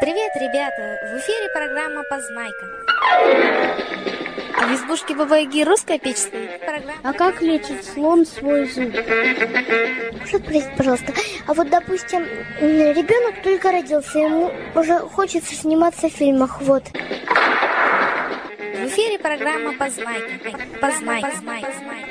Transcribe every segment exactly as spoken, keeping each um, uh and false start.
Привет, ребята! В эфире программа «Познайка». А в избушке Баба-Яги русская печь стоит. Программа... А как лечит слон свой зуб? Что спросить, пожалуйста? А вот, допустим, ребенок только родился, ему уже хочется сниматься в фильмах, вот. В эфире программа «Познайка». Познай, познай, познай.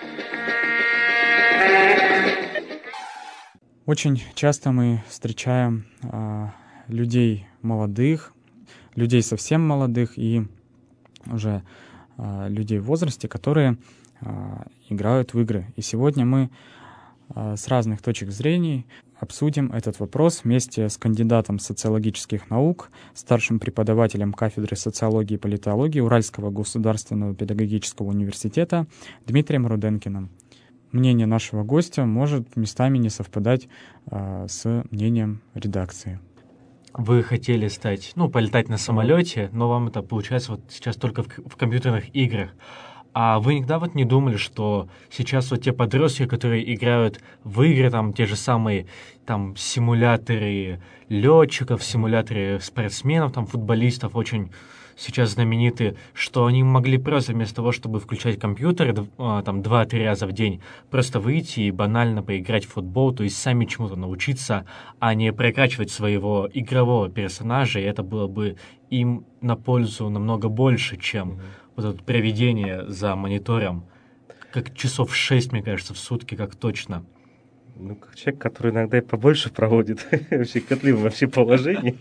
Очень часто мы встречаем э, людей молодых, людей совсем молодых и уже э, людей в возрасте, которые э, играют в игры. И сегодня мы э, с разных точек зрения обсудим этот вопрос вместе с кандидатом социологических наук, старшим преподавателем кафедры социологии и политологии Уральского государственного педагогического университета Дмитрием Руденкиным. Мнение нашего гостя может местами не совпадать а, с мнением редакции. Вы хотели стать, ну, полетать на самолете, но вам это получается вот сейчас только в, в компьютерных играх. А вы никогда вот не думали, что сейчас вот те подростки, которые играют в игры, там те же самые там симуляторы летчиков, симуляторы спортсменов, там футболистов, очень сейчас знаменитые, что они могли просто вместо того, чтобы включать компьютер там два-три раза в день, просто выйти и банально поиграть в футбол, то есть сами чему-то научиться, а не прокачивать своего игрового персонажа, и это было бы им на пользу намного больше, чем mm-hmm. вот это проведение за монитором, как часов шесть, мне кажется, в сутки, как точно. Ну, как человек, который иногда и побольше проводит в щекотливом вообще положении,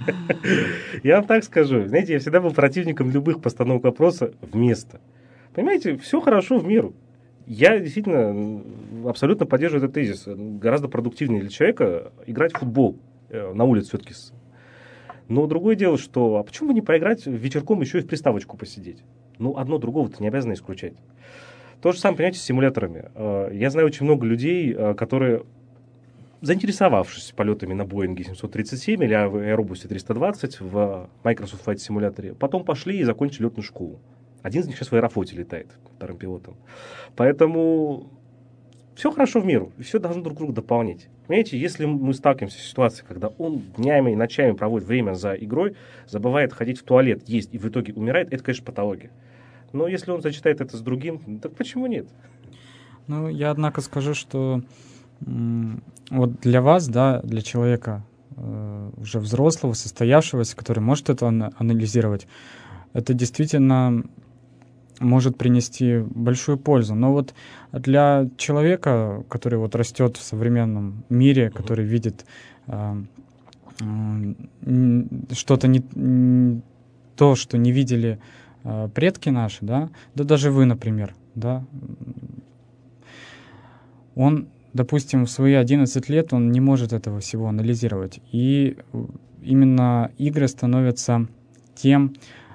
я вам так скажу. Знаете, я всегда был противником любых постановок вопроса вместо. Понимаете, все хорошо в меру. Я действительно абсолютно поддерживаю этот тезис. Гораздо продуктивнее для человека играть в футбол на улице все-таки. Но другое дело, что а почему бы не поиграть вечерком еще и в приставочку посидеть? Ну, одно другого-то не обязано исключать. То же самое, понимаете, с симуляторами. Я знаю очень много людей, которые, заинтересовавшись полетами на Боинге семьсот тридцать семь или Аэробусе триста двадцать в Microsoft Flight Simulator, потом пошли и закончили летную школу. Один из них сейчас в Аэрофлоте летает, вторым пилотом. Поэтому все хорошо в меру, все должно друг друга дополнять. Понимаете, если мы сталкиваемся с ситуацией, когда он днями и ночами проводит время за игрой, забывает ходить в туалет, есть и в итоге умирает, это, конечно, патология. Но если он сочетает это с другим, так почему нет? Ну, я, однако, скажу, что м- вот для вас, да, для человека э, уже взрослого, состоявшегося, который может это ан- анализировать, это действительно может принести большую пользу. Но вот для человека, который вот растет в современном мире, uh-huh. который видит э, э, что-то не, не то, что не видели предки наши, да, да даже вы, например, да, он, допустим, в свои одиннадцать лет он не может этого всего анализировать. И именно игры становятся тем,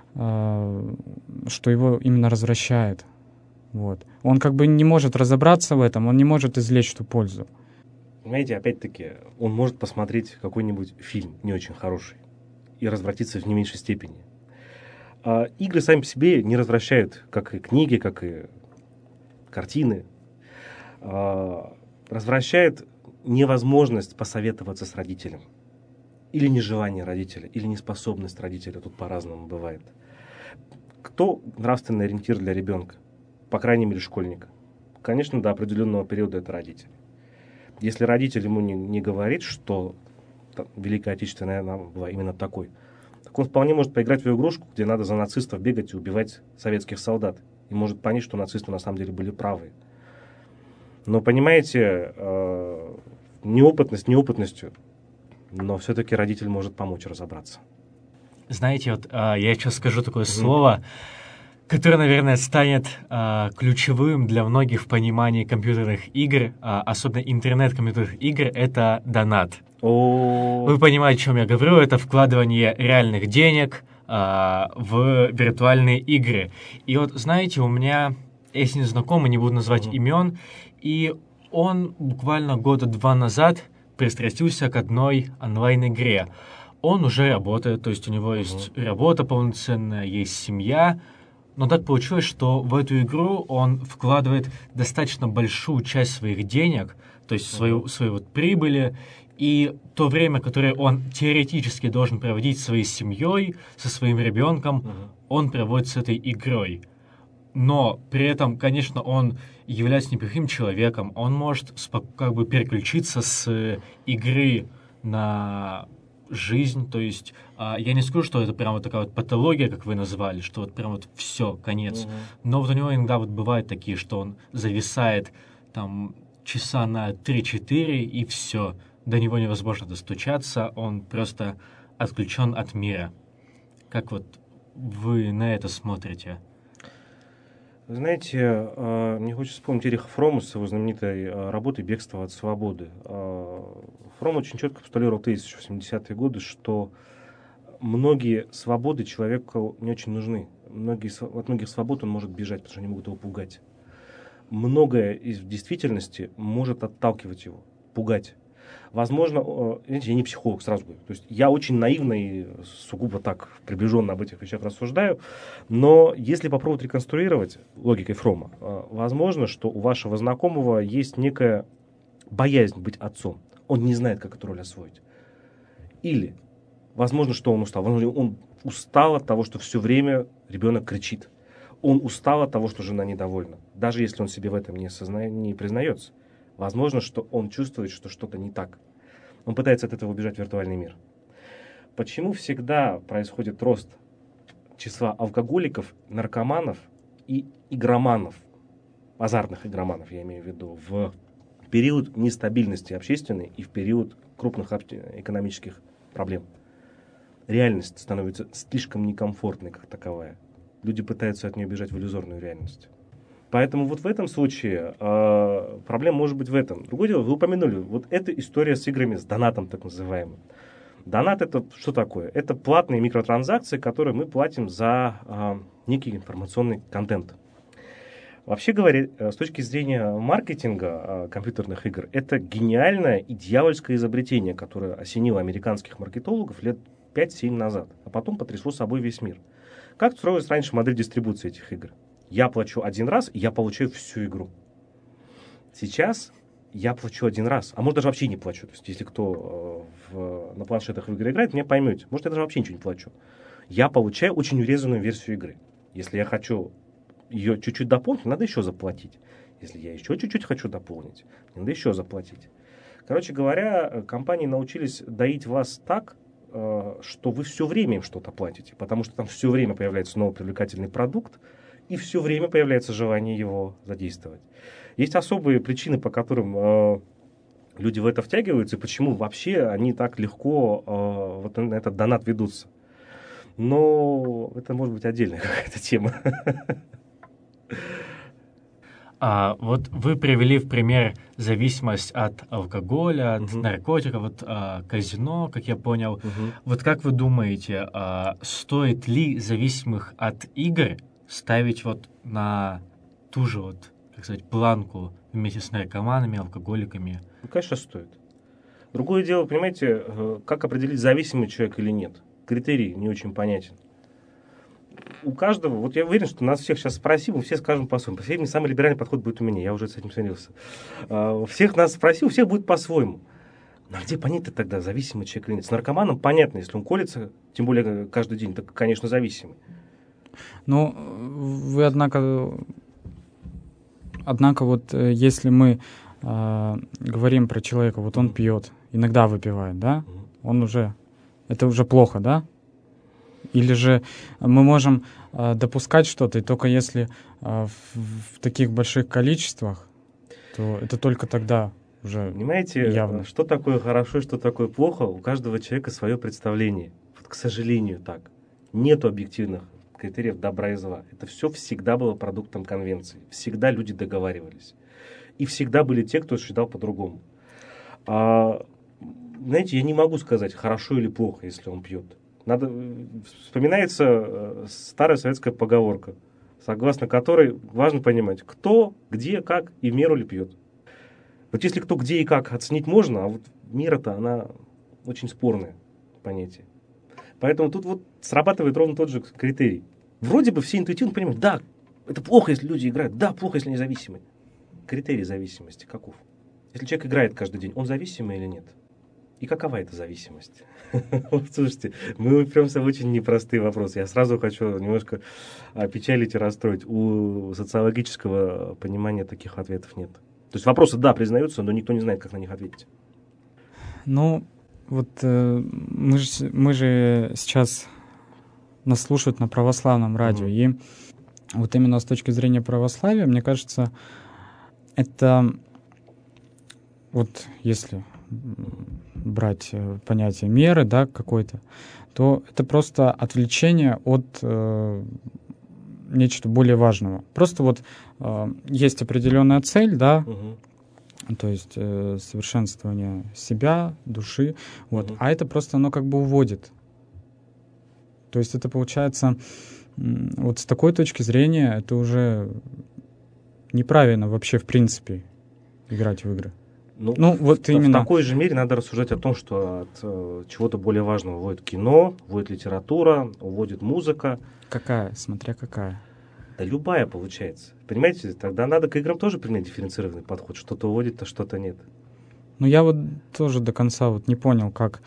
что его именно развращает. Вот. Он как бы не может разобраться в этом, он не может извлечь эту пользу. Понимаете, опять-таки, он может посмотреть какой-нибудь фильм не очень хороший и развратиться в не меньшей степени. А игры сами по себе не развращают, как и книги, как и картины. А, развращает невозможность посоветоваться с родителем. Или нежелание родителя, или неспособность родителя. Тут по-разному бывает. Кто нравственный ориентир для ребенка? По крайней мере, школьника. Конечно, до определенного периода это родители. Если родитель ему не, не говорит, что там, Великая Отечественная война была именно такой, он вполне может поиграть в игрушку, где надо за нацистов бегать и убивать советских солдат. И может понять, что нацисты на самом деле были правы. Но, понимаете, э, неопытность неопытностью, но все-таки родитель может помочь разобраться. Знаете, вот э, я сейчас скажу такое mm-hmm. слово, которое, наверное, станет э, ключевым для многих в понимании компьютерных игр, э, особенно интернет-компьютерных игр, это донат. Oh. Вы понимаете, о чем я говорю, это вкладывание реальных денег э, в виртуальные игры. И вот, знаете, у меня есть незнакомый, не буду называть mm-hmm. имен, и он буквально года два назад пристрастился к одной онлайн-игре. Он уже работает, то есть у него есть mm-hmm. работа полноценная, есть семья, но так получилось, что в эту игру он вкладывает достаточно большую часть своих денег, то есть свою, своей вот прибыли, И то время, которое он теоретически должен проводить со своей семьей, со своим ребенком, uh-huh. он проводит с этой игрой. Но при этом, конечно, он является неплохим человеком. Он может спок- как бы переключиться с игры на жизнь. То есть а, я не скажу, что это прям вот такая вот патология, как вы назвали, что вот прям вот все, конец. Uh-huh. Но вот у него иногда вот бывают такие, что он зависает там часа на три-четыре и все. До него невозможно достучаться, он просто отключен от мира. Как вот вы на это смотрите? Вы знаете, мне хочется вспомнить Эриха Фромма с его знаменитой работой «Бегство от свободы». Фромм очень четко постулировал в тысяча восьмидесятые годы, что многие свободы человеку не очень нужны. Многие, от многих свобод он может бежать, потому что они могут его пугать. Многое из действительности может отталкивать его, пугать. Возможно, видите, я не психолог, сразу говорю. То есть я очень наивно и сугубо так приближенно об этих вещах рассуждаю. Но если попробовать реконструировать логикой Фромма, возможно, что у вашего знакомого есть некая боязнь быть отцом. Он не знает, как эту роль освоить. Или, возможно, что он устал. Возможно, он устал от того, что все время ребенок кричит. Он устал от того, что жена недовольна. Даже если он себе в этом не, осозна... не признается. Возможно, что он чувствует, что что-то не так. Он пытается от этого убежать в виртуальный мир. Почему всегда происходит рост числа алкоголиков, наркоманов и игроманов, азартных игроманов, я имею в виду, в период нестабильности общественной и в период крупных экономических проблем? Реальность становится слишком некомфортной, как таковая. Люди пытаются от нее бежать в иллюзорную реальность. Поэтому вот в этом случае э, проблема может быть в этом. Другое дело, вы упомянули, вот эта история с играми, с донатом так называемым. Донат — это что такое? Это платные микротранзакции, которые мы платим за э, некий информационный контент. Вообще говоря, с точки зрения маркетинга э, компьютерных игр, это гениальное и дьявольское изобретение, которое осенило американских маркетологов лет пять-семь назад, а потом потрясло собой весь мир. Как строилась раньше модель дистрибуции этих игр? Я плачу один раз, и я получаю всю игру. Сейчас я плачу один раз, а может даже вообще не плачу. То есть если кто э, в, на планшетах в игры играет, меня поймете. Может я даже вообще ничего не плачу. Я получаю очень урезанную версию игры. Если я хочу ее чуть-чуть дополнить, надо еще заплатить. Если я еще чуть-чуть хочу дополнить, надо еще заплатить. Короче говоря, компании научились доить вас так, э, что вы все время им что-то платите. Потому что там все время появляется новый привлекательный продукт, и все время появляется желание его задействовать. Есть особые причины, по которым э, люди в это втягиваются, и почему вообще они так легко э, вот на этот донат ведутся. Но это может быть отдельная какая-то тема. А, вот вы привели в пример зависимость от алкоголя, от uh-huh. наркотиков, от а, казино, как я понял. Uh-huh. Вот как вы думаете, а, стоит ли зависимых от игр ставить вот на ту же вот, как сказать, планку вместе с наркоманами, алкоголиками? Ну, конечно, стоит. Другое дело, понимаете, как определить, зависимый человек или нет. Критерий не очень понятен. У каждого, вот я уверен, что нас всех сейчас спросим, мы все скажем по-своему. По всей самый либеральный подход будет у меня, я уже с этим смирился. Всех нас спросил, у всех будет по-своему. Ну, а где понять-то тогда, зависимый человек или нет? С наркоманом понятно, если он колется, тем более каждый день, так, конечно, зависимый. Ну, вы, однако, однако вот если мы э, говорим про человека, вот он пьет, иногда выпивает, да, он уже, это уже плохо, да? Или же мы можем э, допускать что-то, и только если э, в, в таких больших количествах, то это только тогда уже Понимаете, явно. Что такое хорошо и что такое плохо, у каждого человека свое представление. Вот, к сожалению, так. Нету объективных критериев добра и зла. Это все всегда было продуктом конвенции. Всегда люди договаривались. И всегда были те, кто считал по-другому. А, знаете, я не могу сказать, хорошо или плохо, если он пьет. Надо, вспоминается старая советская поговорка, согласно которой важно понимать, кто, где, как и в меру ли пьет. Вот если кто, где и как оценить можно, а вот мера-то, она очень спорное понятие. Поэтому тут вот срабатывает ровно тот же критерий. Вроде бы все интуитивно понимают, да, это плохо, если люди играют, да, плохо, если они зависимы. Критерий зависимости каков? Если человек играет каждый день, он зависимый или нет? И какова эта зависимость? Вот, слушайте, мы упремся в очень непростые вопросы. Я сразу хочу немножко опечалить и расстроить. У социологического понимания таких ответов нет. То есть вопросы, да, признаются, но никто не знает, как на них ответить. Ну, вот э, мы, же, мы же сейчас нас слушают на православном радио, mm-hmm. и вот именно с точки зрения православия, мне кажется, это вот если брать понятие меры, да, какой-то, то это просто отвлечение от э, нечто более важного. Просто вот э, есть определенная цель, да, угу. то есть э, совершенствование себя, души, вот, угу. а это просто оно как бы уводит. То есть это получается, вот с такой точки зрения, это уже неправильно вообще в принципе играть в игры. Ну, ну вот в, именно. В такой же мере надо рассуждать о том, что от э, чего-то более важного уводит кино, уводит литература, уводит музыка. Какая? Смотря какая. Да любая получается. Понимаете, тогда надо к играм тоже применять дифференцированный подход. Что-то уводит, а что-то нет. Ну я вот тоже до конца вот не понял, как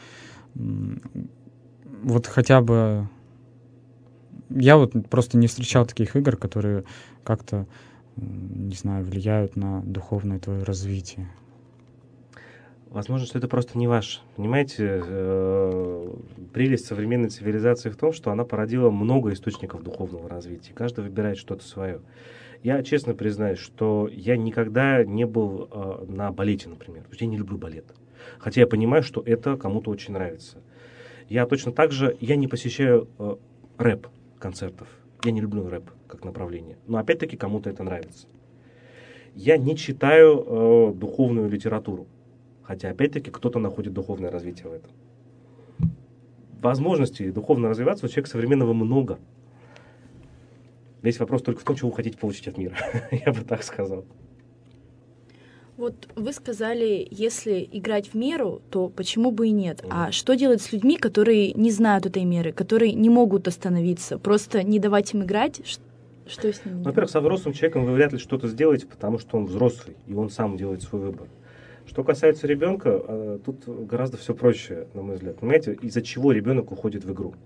вот хотя бы... Я вот просто не встречал таких игр, которые как-то, не знаю, влияют на духовное твое развитие. Возможно, что это просто не ваше. Понимаете, э, прелесть современной цивилизации в том, что она породила много источников духовного развития. Каждый выбирает что-то свое. Я честно признаюсь, что я никогда не был э, на балете, например. То есть я не люблю балет. Хотя я понимаю, что это кому-то очень нравится. Я точно так же, я не посещаю э, рэп-концертов. Я не люблю рэп как направление. Но опять-таки кому-то это нравится. Я не читаю э, духовную литературу. Хотя, опять-таки, кто-то находит духовное развитие в этом. Возможностей духовно развиваться у человека современного много. Весь вопрос только в том, чего вы хотите получить от мира. Я бы так сказал. Вот вы сказали, если играть в меру, то почему бы и нет? Mm. А что делать с людьми, которые не знают этой меры, которые не могут остановиться? Просто не давать им играть? Что с ними? Во-первых, со взрослым человеком вы вряд ли что-то сделаете, потому что он взрослый, и он сам делает свой выбор. Что касается ребенка, тут гораздо все проще, на мой взгляд. Понимаете, из-за чего ребенок уходит в игру?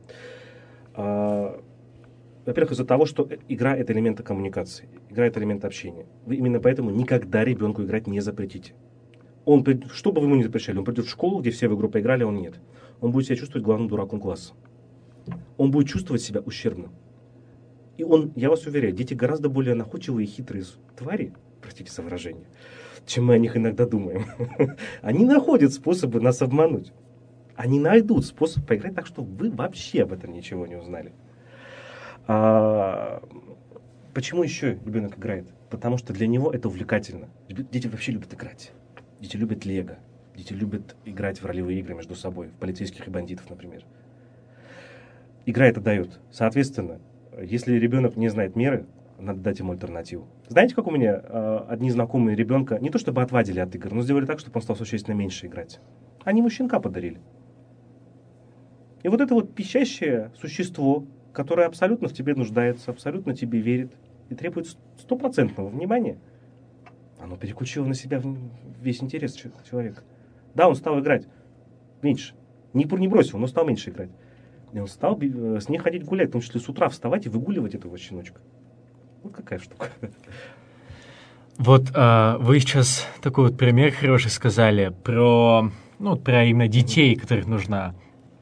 Во-первых, из-за того, что игра — это элемент коммуникации, игра — это элемент общения. Вы именно поэтому никогда ребенку играть не запретите. Он, что бы вы ему ни запрещали, он придет в школу, где все в игру поиграли, а он нет. Он будет себя чувствовать главным дураком класса. Он будет чувствовать себя ущербным. И он, я вас уверяю, дети гораздо более находчивые и хитрые твари, простите за выражение, чем мы о них иногда думаем. Они находят способы нас обмануть. Они найдут способ поиграть так, что вы вообще об этом ничего не узнали. А, почему еще ребенок играет? Потому что для него это увлекательно. Дети вообще любят играть. Дети любят лего. Дети любят играть в ролевые игры между собой, в полицейских и бандитов, например. Игра это дает. Соответственно, если ребенок не знает меры, надо дать ему альтернативу. Знаете, как у меня э, одни знакомые ребенка не то чтобы отвадили от игр, но сделали так, чтобы он стал существенно меньше играть. Они ему щенка подарили. И вот это вот пищащее существо, которое абсолютно в тебе нуждается, абсолютно тебе верит и требует стопроцентного внимания, оно переключило на себя весь интерес человека. Да, он стал играть меньше. Не, не бросил, но стал меньше играть. И он стал с ней ходить гулять, в том числе с утра вставать и выгуливать этого щеночка. Вот какая штука. Вот а, вы сейчас такой вот пример хороший сказали про, ну, про именно детей, которых нужно,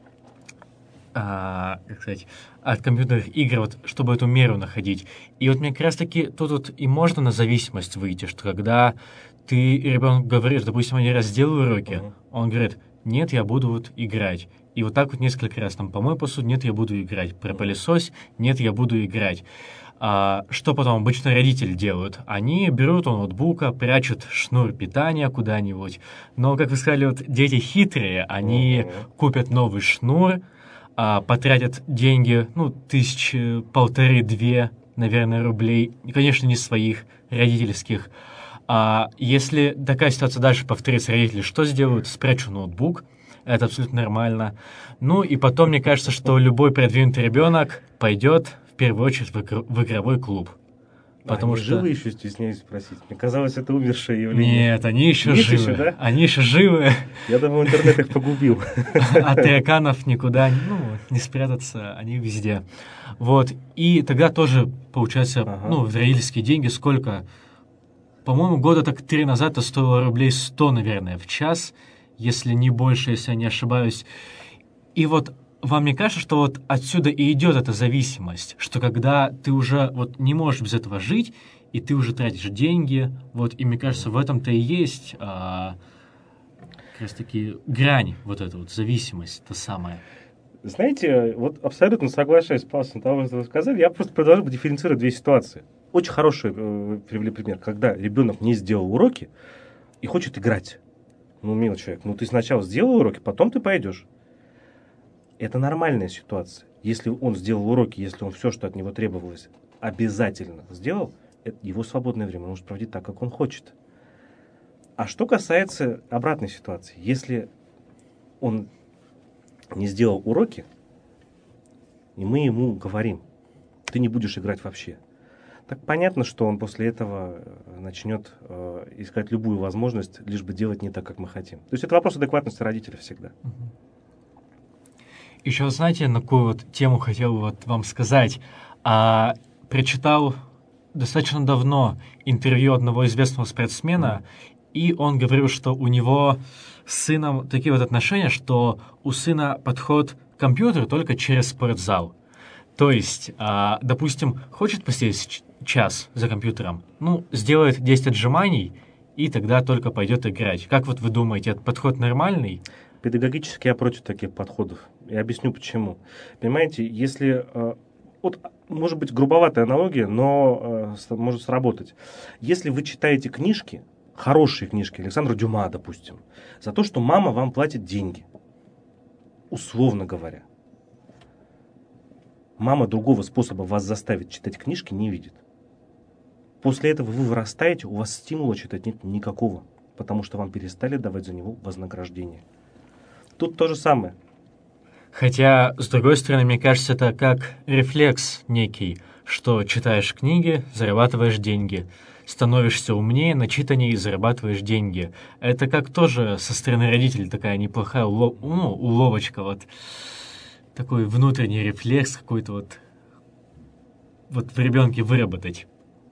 а, как сказать, от компьютерных игр, вот, чтобы эту меру находить. И вот мне как раз-таки тут вот и можно на зависимость выйти, что когда ты ребенку говоришь, допустим, один раз сделай уроки, uh-huh. он говорит, нет, я буду вот играть. И вот так вот несколько раз, там, помой посуду, нет, я буду играть. Пропылесось, нет, я буду играть. А, что потом обычно родители делают? Они берут у ноутбука, прячут шнур питания куда-нибудь. Но, как вы сказали, вот дети хитрые, они uh-huh. купят новый шнур, а, потратят деньги, ну, тысячи, полторы-две, наверное, рублей. И, конечно, не своих, родительских. А если такая ситуация дальше повторится, родители что сделают? Спрячут ноутбук. Это абсолютно нормально. Ну и потом, мне кажется, что любой продвинутый ребенок пойдет в первую очередь в, игр- в игровой клуб. Потому а они что... живы еще, стесняюсь спросить. Мне казалось, это умершее явление. Нет, они еще Есть живы. еще, да? Они еще живы. Я думаю, интернет их погубил. От тараканов никуда ну, не спрятаться, они везде. Вот. И тогда тоже, получается, ага. ну, израильские деньги сколько? По-моему, года так три назад это стоило рублей сто, наверное, в час, если не больше, если я не ошибаюсь. И вот вам не кажется, что вот отсюда и идет эта зависимость, что когда ты уже вот не можешь без этого жить, и ты уже тратишь деньги, вот, и мне кажется, в этом-то и есть а, как раз-таки грань, вот эта вот зависимость, та самая. Знаете, вот абсолютно соглашаюсь с Павлом того, что вы сказали, я просто продолжу дифференцировать две ситуации. Очень хороший э, привели пример, когда ребенок не сделал уроки и хочет играть. Ну, милый человек, ну ты сначала сделал уроки, потом ты пойдешь. Это нормальная ситуация. Если он сделал уроки, если он все, что от него требовалось, обязательно сделал, это его свободное время он может проводить так, как он хочет. А что касается обратной ситуации, если он не сделал уроки, и мы ему говорим, ты не будешь играть вообще, так понятно, что он после этого начнет э, искать любую возможность, лишь бы делать не так, как мы хотим. То есть это вопрос адекватности родителей всегда. Еще, знаете, на какую вот тему хотел вот вам сказать. А, прочитал достаточно давно интервью одного известного спортсмена, mm. и он говорил, что у него с сыном такие вот отношения, что у сына подход к компьютеру только через спортзал. То есть, а, допустим, хочет посидеть час за компьютером, ну, сделает десять отжиманий, и тогда только пойдет играть. Как вот вы думаете, этот подход нормальный? Педагогически я против таких подходов. Я объясню почему. Понимаете, если... Э, вот, может быть, грубоватая аналогия, но э, может сработать. Если вы читаете книжки, хорошие книжки, Александра Дюма, допустим, за то, что мама вам платит деньги, условно говоря, мама другого способа вас заставить читать книжки не видит. После этого вы вырастаете, у вас стимула читать нет никакого, потому что вам перестали давать за него вознаграждение. Тут то же самое. Хотя, с другой стороны, мне кажется, это как рефлекс некий, что читаешь книги, зарабатываешь деньги, становишься умнее, начитаннее и зарабатываешь деньги. Это как тоже со стороны родителей такая неплохая улов, ну, уловочка, вот такой внутренний рефлекс какой-то вот, вот в ребенке выработать.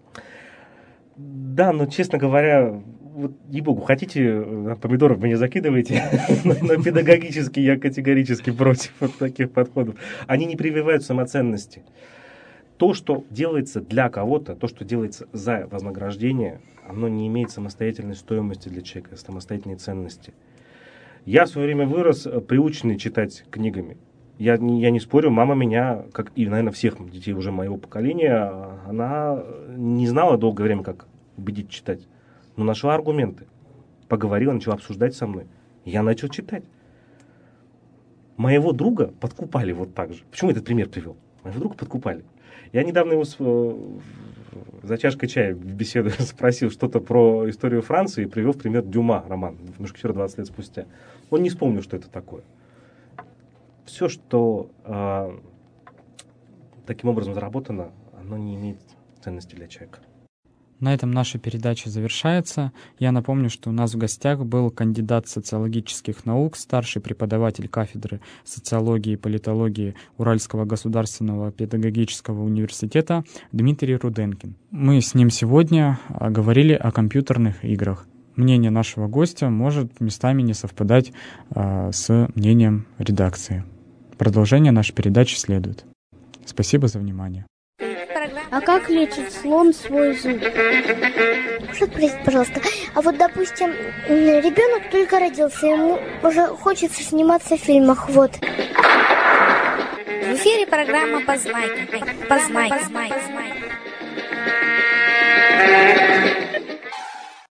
Да, но, честно говоря, вот, ей-богу, хотите, помидоров мне закидываете, но педагогически я категорически против вот таких подходов. Они не прививают самоценности. То, что делается для кого-то, то, что делается за вознаграждение, оно не имеет самостоятельной стоимости для человека, самостоятельной ценности. Я в свое время вырос, приученный читать книгами. Я, я не спорю, мама меня, как и, наверное, всех детей уже моего поколения, она не знала долгое время, как убедить читать. Но нашла аргументы. Поговорила, начала обсуждать со мной. Я начал читать. Моего друга подкупали вот так же. Почему этот пример привел? Моего друга подкупали. Я недавно его с, за чашкой чая в беседе спросил что-то про историю Франции и привел в пример Дюма, роман «Мушкетер» двадцать лет спустя. Он не вспомнил, что это такое. Все, что э, таким образом заработано, оно не имеет ценности для человека. На этом наша передача завершается. Я напомню, что у нас в гостях был кандидат социологических наук, старший преподаватель кафедры социологии и политологии Уральского государственного педагогического университета Дмитрий Руденкин. Мы с ним сегодня говорили о компьютерных играх. Мнение нашего гостя может местами не совпадать а, с мнением редакции. Продолжение нашей передачи следует. Спасибо за внимание. А как лечит слон свой зуб? Можно спросить, пожалуйста, а вот, допустим, ребенок только родился, ему уже хочется сниматься в фильмах, вот. В эфире программа «Познайка». Познайка. Познайка.